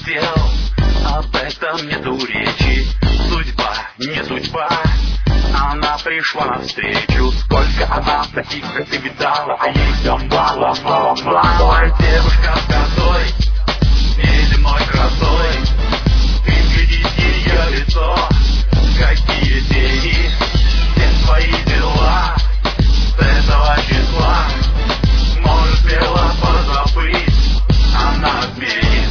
хотел, об этом нету речи. Судьба, не судьба, она пришла навстречу. Сколько она таких, как ты видала, а ей все мало, мало, мало. Девушка с косой, неземной красой, ты глядишь ее лицо, какие тени, все твои дела с этого числа. Можешь смело позабыть, она отменит.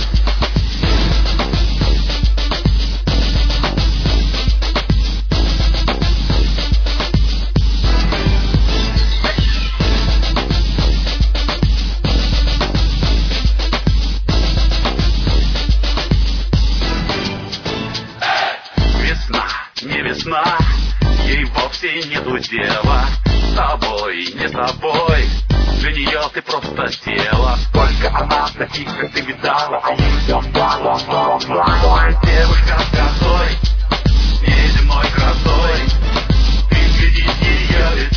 Весна, не весна, ей вовсе нету дела. С тобой, не с тобой, для нее ты просто тело. Сколько она таких, как ты видала, а ей все мало, мало, мало. Девушка с косой, неземной красой, ты глядишь ее лицо,